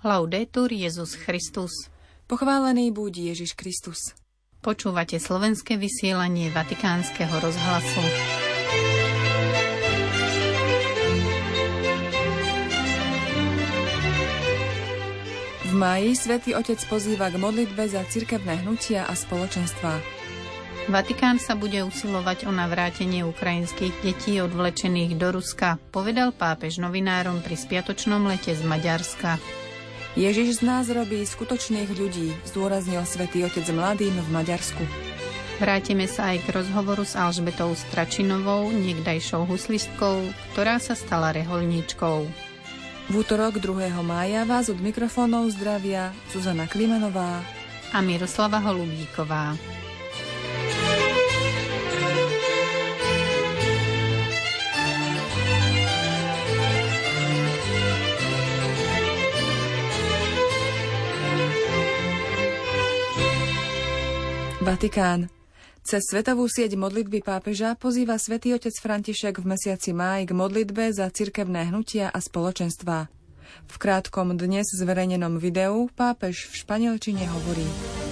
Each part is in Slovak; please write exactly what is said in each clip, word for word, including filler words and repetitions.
Laudetur Jesus Christus. Pochválený buď Ježiš Kristus. Počúvate slovenské vysielanie Vatikánskeho rozhlasu. V máji Svätý Otec pozýva k modlitbe za cirkevné hnutia a spoločenstvá. Vatikán sa bude usilovať o navrátenie ukrajinských detí odvlečených do Ruska, povedal pápež novinárom pri spiatočnom lete z Maďarska. Ježiš z nás robí skutočných ľudí, zdôraznil Svätý Otec mladým v Maďarsku. Vrátime sa aj k rozhovoru s Alžbetou Stračinovou, niekdajšou huslistkou, ktorá sa stala rehoľníčkou. V útorok druhého mája vás od mikrofónov zdravia Zuzana Klimanová a Miroslava Holubíková. Vatikán. Cez svetovú sieť modlitby pápeža pozýva Svätý Otec František v mesiaci máj k modlitbe za cirkevné hnutia a spoločenstvá. V krátkom dnes zverejnenom videu pápež v španielčine hovorí: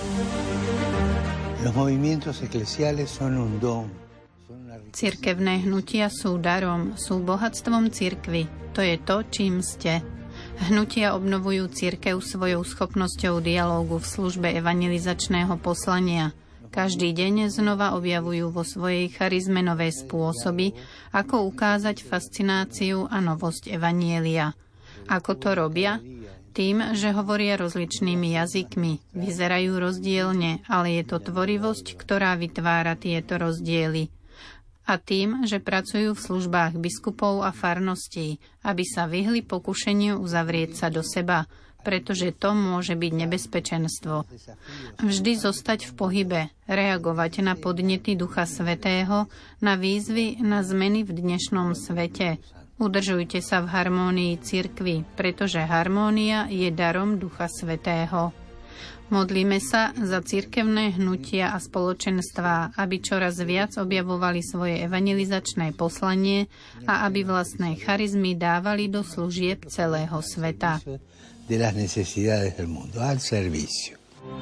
Cirkevné hnutia sú darom, sú bohatstvom cirkvi. To je to, čím ste. Hnutia obnovujú cirkev svojou schopnosťou dialógu v službe evangelizačného poslania. Každý deň znova objavujú vo svojej charizme nové spôsoby, ako ukázať fascináciu a novosť evanjelia. Ako to robia? Tým, že hovoria rozličnými jazykmi, vyzerajú rozdielne, ale je to tvorivosť, ktorá vytvára tieto rozdiely. A tým, že pracujú v službách biskupov a farností, aby sa vyhli pokušeniu uzavrieť sa do seba, pretože to môže byť nebezpečenstvo. Vždy zostať v pohybe, reagovať na podnety Ducha Svätého, na výzvy, na zmeny v dnešnom svete. Udržujte sa v harmónii cirkvi, pretože harmónia je darom Ducha Svätého. Modlíme sa za cirkevné hnutia a spoločenstvá, aby čoraz viac objavovali svoje evangelizačné poslanie a aby vlastné charizmy dávali do služieb celého sveta. De las necesidades del mundo, al servicio.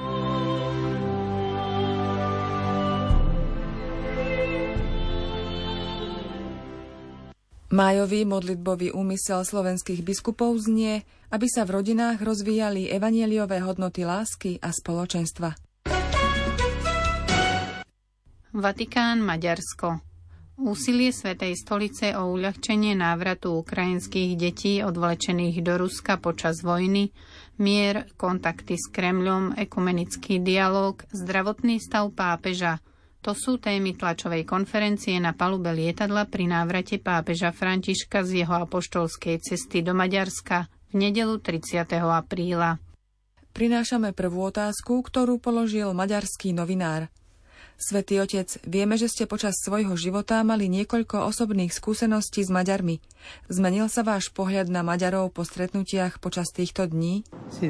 Májový modlitbový úmysel slovenských biskupov znie, aby sa v rodinách rozvíjali evanjeliové hodnoty lásky a spoločenstva. Vatikán, Maďarsko. Úsilie Svätej stolice o uľahčenie návratu ukrajinských detí odvlečených do Ruska počas vojny, mier, kontakty s Kremľom, ekumenický dialóg, zdravotný stav pápeža. To sú témy tlačovej konferencie na palube lietadla pri návrate pápeža Františka z jeho apoštolskej cesty do Maďarska v nedeľu tridsiateho apríla. Prinášame prvú otázku, ktorú položil maďarský novinár. Svätý Otec, vieme, že ste počas svojho života mali niekoľko osobných skúseností s Maďarmi. Zmenil sa váš pohľad na Maďarov po stretnutiach počas týchto dní?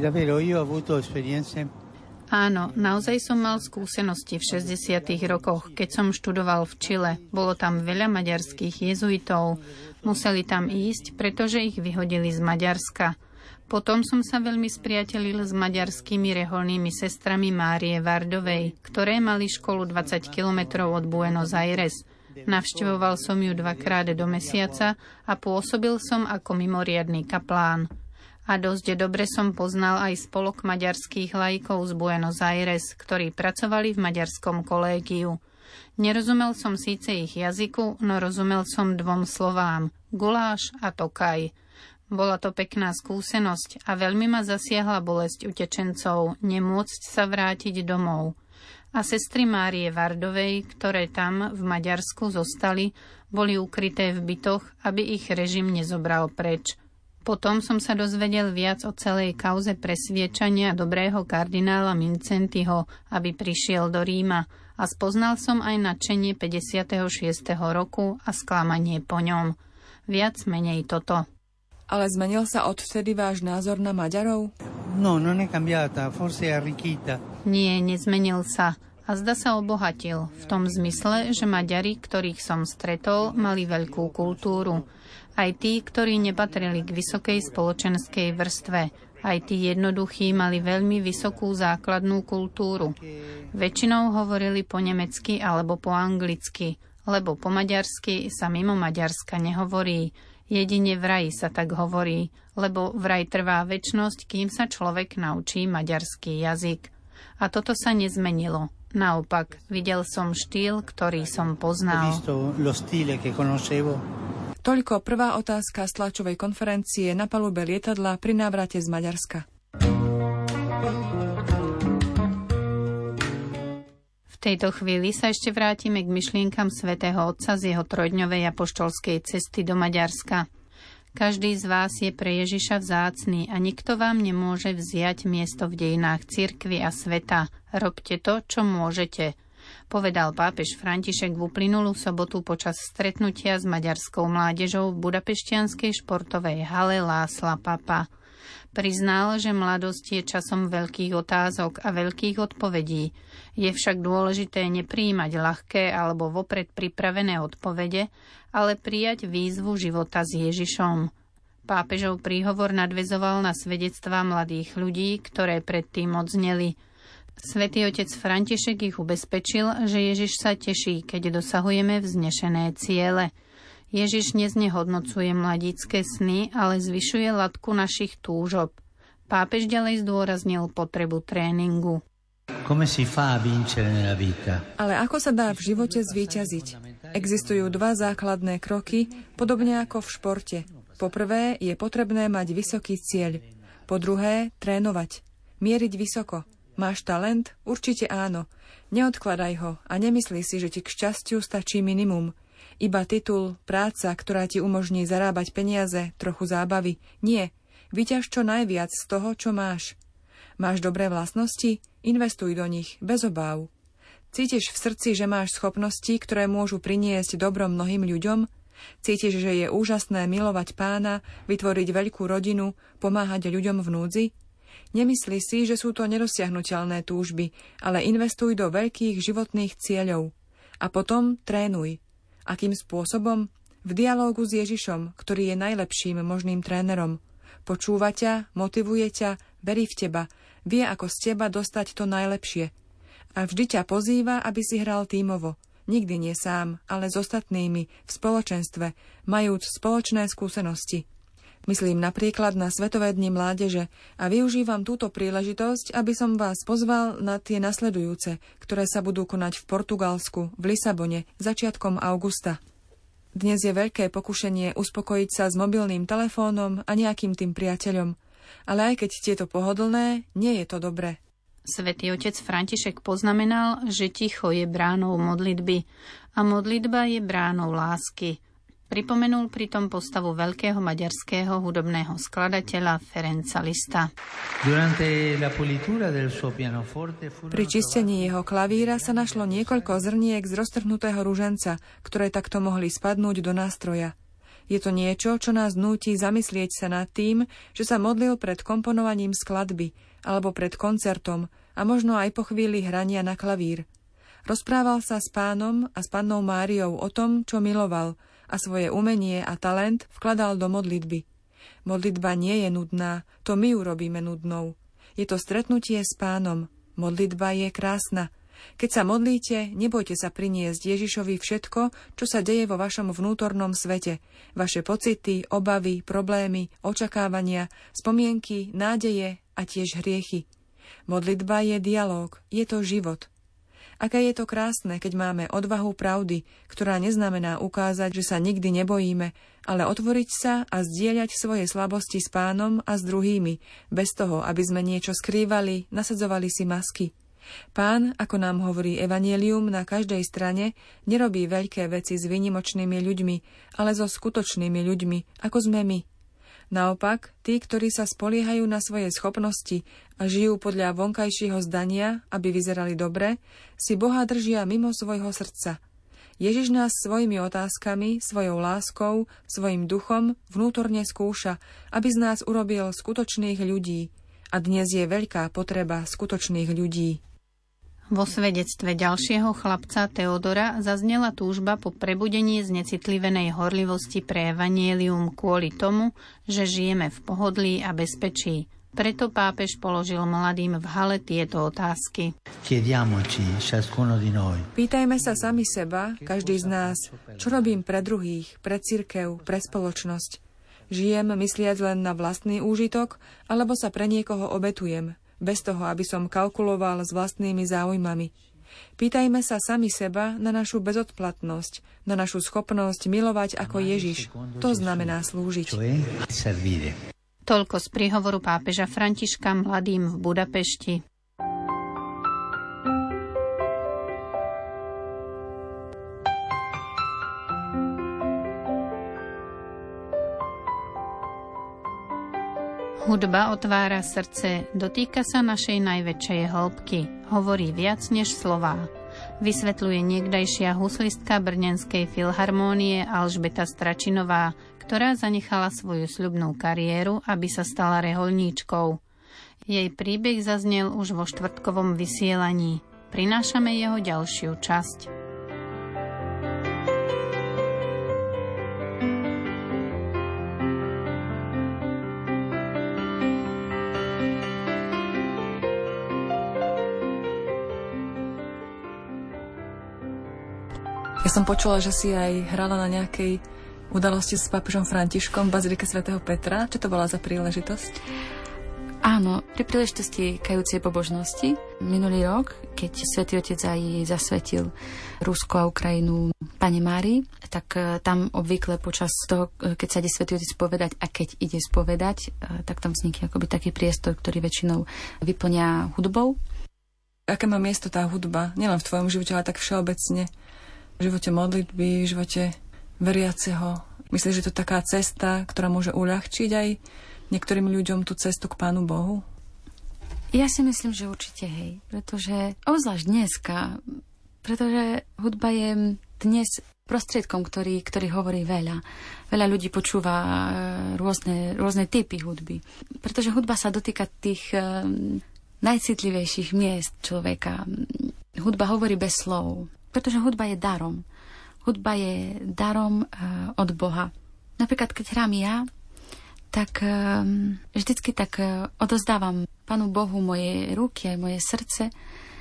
Áno, naozaj som mal skúsenosti v šesťdesiatych rokoch, keď som študoval v Čile. Bolo tam veľa maďarských jezuitov. Museli tam ísť, pretože ich vyhodili z Maďarska. Potom som sa veľmi spriatelil s maďarskými reholnými sestrami Márie Vardovej, ktoré mali školu dvadsať kilometrov od Buenos Aires. Navštevoval som ju dvakrát do mesiaca a pôsobil som ako mimoriadny kaplán. A dosť dobre som poznal aj spolok maďarských laikov z Buenos Aires, ktorí pracovali v maďarskom kolégiu. Nerozumel som síce ich jazyku, no rozumel som dvom slovám – guláš a tokaj. Bola to pekná skúsenosť a veľmi ma zasiahla bolesť utečencov, nemôcť sa vrátiť domov. A sestry Márie Vardovej, ktoré tam v Maďarsku zostali, boli ukryté v bytoch, aby ich režim nezobral preč. Potom som sa dozvedel viac o celej kauze presviečania dobrého kardinála Mincentiho, aby prišiel do Ríma, a spoznal som aj nadšenie päťdesiateho šiesteho roku a sklamanie po ňom. Viac menej toto. Ale zmenil sa odvtedy váš názor na Maďarov? No, non è cambiata, forse è arricchita. Nie, nezmenil sa. A zda sa obohatil, v tom zmysle, že Maďari, ktorých som stretol, mali veľkú kultúru. Aj tí, ktorí nepatrili k vysokej spoločenskej vrstve, Aj tí jednoduchí mali veľmi vysokú základnú kultúru. Väčšinou hovorili po nemecky alebo po anglicky, lebo po maďarsky sa mimo Maďarska nehovorí. Jedine v raji sa tak hovorí, lebo vraj trvá večnosť, kým sa človek naučí maďarský jazyk. A toto sa nezmenilo. Naopak, videl som štýl, ktorý som poznal. Toľko prvá otázka z tlačovej konferencie na palube lietadla pri návrate z Maďarska. V tejto chvíli sa ešte vrátime k myšlienkam svätého Otca z jeho trojdňovej apoštolskej cesty do Maďarska. Každý z vás je pre Ježiša vzácny a nikto vám nemôže vziať miesto v dejinách cirkvi a sveta. Robte to, čo môžete, povedal pápež František v uplynulú sobotu počas stretnutia s maďarskou mládežou v budapešťanskej športovej hale László Papa. Priznal, že mladosť je časom veľkých otázok a veľkých odpovedí. Je však dôležité neprijímať ľahké alebo vopred pripravené odpovede, ale prijať výzvu života s Ježišom. Pápežov príhovor nadväzoval na svedectvá mladých ľudí, ktoré predtým odzneli. Svätý otec František ich ubezpečil, že Ježiš sa teší, keď dosahujeme vznešené ciele. Ježiš neznehodnocuje mladícke sny, ale zvyšuje latku našich túžob. Pápež ďalej zdôraznil potrebu tréningu. Ale ako sa dá v živote zvíťaziť? Existujú dva základné kroky, podobne ako v športe. Po prvé, je potrebné mať vysoký cieľ. Po druhé, trénovať. Mieriť vysoko. Máš talent? Určite áno. Neodkladaj ho a nemyslí si, že ti k šťastiu stačí minimum. Iba titul, práca, ktorá ti umožní zarábať peniaze, trochu zábavy. Nie. Vyťaž čo najviac z toho, čo máš. Máš dobré vlastnosti? Investuj do nich, bez obáv. Cítiš v srdci, že máš schopnosti, ktoré môžu priniesť dobro mnohým ľuďom? Cítiš, že je úžasné milovať Pána, vytvoriť veľkú rodinu, pomáhať ľuďom v núdzi? Nemyslí si, že sú to nedosiahnuteľné túžby, ale investuj do veľkých životných cieľov. A potom trénuj. Akým spôsobom? V dialógu s Ježišom, ktorý je najlepším možným trénerom. Počúva ťa, motivuje ťa, verí v teba, vie ako z teba dostať to najlepšie. A vždy ťa pozýva, aby si hral tímovo. Nikdy nie sám, ale s ostatnými, v spoločenstve, majúc spoločné skúsenosti. Myslím napríklad na Svetové dni mládeže a využívam túto príležitosť, aby som vás pozval na tie nasledujúce, ktoré sa budú konať v Portugalsku, v Lisabone, začiatkom augusta. Dnes je veľké pokušenie uspokojiť sa s mobilným telefónom a nejakým tým priateľom. Ale aj keď tieto pohodlné, nie je to dobré. Svätý otec František poznamenal, že ticho je bránou modlitby a modlitba je bránou lásky. Pripomenul pritom postavu veľkého maďarského hudobného skladateľa Ferenca Lista. Pri čistení jeho klavíra sa našlo niekoľko zrniek z roztrhnutého ruženca, ktoré takto mohli spadnúť do nástroja. Je to niečo, čo nás núti zamyslieť sa nad tým, že sa modlil pred komponovaním skladby alebo pred koncertom a možno aj po chvíli hrania na klavír. Rozprával sa s Pánom a s Pannou Máriou o tom, čo miloval, a svoje umenie a talent vkladal do modlitby. Modlitba nie je nudná, to my ju robíme nudnou. Je to stretnutie s Pánom. Modlitba je krásna. Keď sa modlíte, nebojte sa priniesť Ježišovi všetko, čo sa deje vo vašom vnútornom svete. Vaše pocity, obavy, problémy, očakávania, spomienky, nádeje a tiež hriechy. Modlitba je dialóg, je to život. Aké je to krásne, keď máme odvahu pravdy, ktorá neznamená ukázať, že sa nikdy nebojíme, ale otvoriť sa a zdieľať svoje slabosti s Pánom a s druhými, bez toho, aby sme niečo skrývali, nasadzovali si masky. Pán, ako nám hovorí Evanjelium na každej strane, nerobí veľké veci s výnimočnými ľuďmi, ale so skutočnými ľuďmi, ako sme my. Naopak, tí, ktorí sa spoliehajú na svoje schopnosti a žijú podľa vonkajšieho zdania, aby vyzerali dobre, si Boha držia mimo svojho srdca. Ježiš nás svojimi otázkami, svojou láskou, svojim duchom vnútorne skúša, aby z nás urobil skutočných ľudí. A dnes je veľká potreba skutočných ľudí. Vo svedectve ďalšieho chlapca Teodora zaznela túžba po prebudení znecitlivenej horlivosti pre evanjelium kvôli tomu, že žijeme v pohodlí a bezpečí. Preto pápež položil mladým v hale tieto otázky. Pýtajme sa sami seba, každý z nás, čo robím pre druhých, pre cirkev, pre spoločnosť. Žijem mysliac len na vlastný úžitok, alebo sa pre niekoho obetujem, bez toho, aby som kalkuloval s vlastnými záujmami. Pýtajme sa sami seba na našu bezodplatnosť, na našu schopnosť milovať ako Ježiš. To znamená slúžiť. Toľko z príhovoru pápeža Františka mladým v Budapešti. Hudba otvára srdce, dotýka sa našej najväčšej hĺbky, hovorí viac než slová. Vysvetľuje niekdajšia huslistka Brnenskej filharmónie Alžbeta Stračinová, ktorá zanechala svoju sľubnú kariéru, aby sa stala rehoľníčkou. Jej príbeh zaznel už vo štvrtkovom vysielaní. Prinášame jeho ďalšiu časť. Ja som počula, že si aj hrala na nejakej udalosti s pápežom Františkom v Bazilike svätého Petra. Čo to bola za príležitosť? Áno, pri príležitosti kajúcej pobožnosti minulý rok, keď Svätý Otec aj zasvetil Rusko a Ukrajinu Pane Márii, tak tam obvykle počas toho, keď sa ide Svätý Otec spovedať a keď ide spovedať, tak tam vznikne akoby taký priestor, ktorý väčšinou vyplňa hudbou. Aké má miesto tá hudba? Nielen v tvojom živote, ale tak všeobecne. V živote modlitby, v živote veriaceho. Myslíš, že to je taká cesta, ktorá môže uľahčiť aj niektorým ľuďom tú cestu k Pánu Bohu? Ja si myslím, že určite hej. Pretože, obzvlášť dneska, pretože hudba je dnes prostriedkom, ktorý, ktorý hovorí veľa. Veľa ľudí počúva rôzne, rôzne typy hudby. Pretože hudba sa dotýka tých um, najcitlivejších miest človeka. Hudba hovorí bez slov. Pretože hudba je darom. Hudba je darom uh, od Boha. Napríklad, keď hrám ja, tak um, vždycky tak uh, odozdávam Pánu Bohu moje ruky, moje srdce,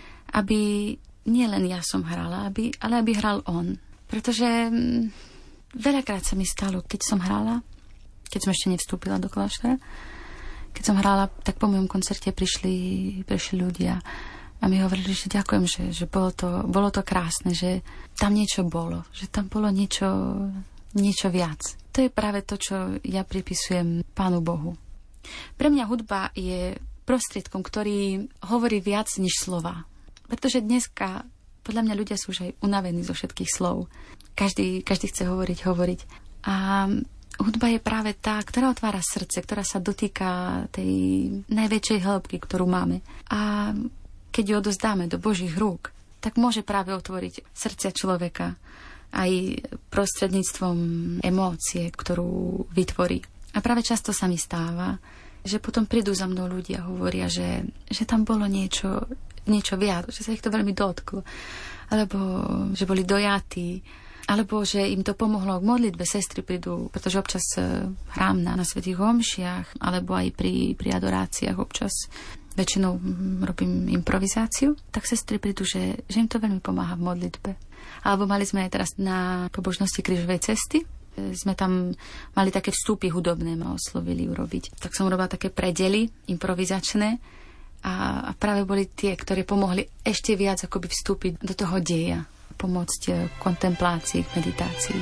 aby nielen ja som hrala, aby, ale aby hral On. Pretože um, veľakrát sa mi stalo, keď som hrala, keď som ešte nevstúpila do kláštora, keď som hrala, tak po mojom koncerte prišli, prišli ľudia a mi hovorili, že ďakujem, že, že bolo, to, bolo to krásne, že tam niečo bolo, že tam bolo niečo, niečo viac. To je práve to, čo ja pripisujem Pánu Bohu. Pre mňa hudba je prostriedkom, ktorý hovorí viac než slova. Pretože dneska, podľa mňa, ľudia sú už aj unavení zo všetkých slov. Každý, každý chce hovoriť, hovoriť. A hudba je práve tá, ktorá otvára srdce, ktorá sa dotýka tej najväčšej hĺbky, ktorú máme. A keď ju odozdáme do Božích rúk, tak môže práve otvoriť srdcia človeka aj prostredníctvom emócie, ktorú vytvorí. A práve často sa mi stáva, že potom prídu za mnou ľudia a hovoria, že, že tam bolo niečo, niečo viac, že sa ich to veľmi dotklo, alebo že boli dojatí, alebo že im to pomohlo k modlitbe. Sestry prídu, pretože občas hrám na, na svätých omšiach, alebo aj pri, pri adoráciách občas väčšinou robím improvizáciu, tak sestry prídu, že, že im to veľmi pomáha v modlitbe. Alebo mali sme aj teraz na pobožnosti Krížovej cesty, sme tam mali také vstupy hudobné, ma oslovili urobiť. Tak som robila také predely improvizačné a, a práve boli tie, ktoré pomohli ešte viac akoby vstúpiť do toho deja, pomôcť k kontemplácii, k meditácii.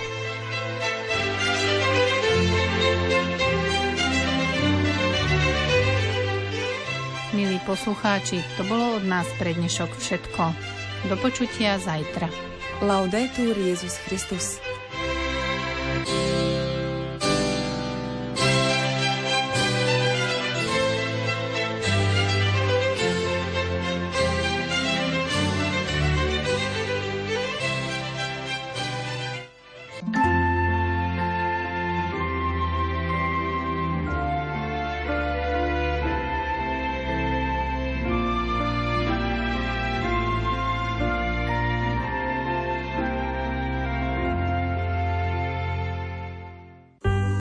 Milí poslucháči, to bolo od nás pre dnešok všetko. Do počutia zajtra. Laudetur Jesus Christus.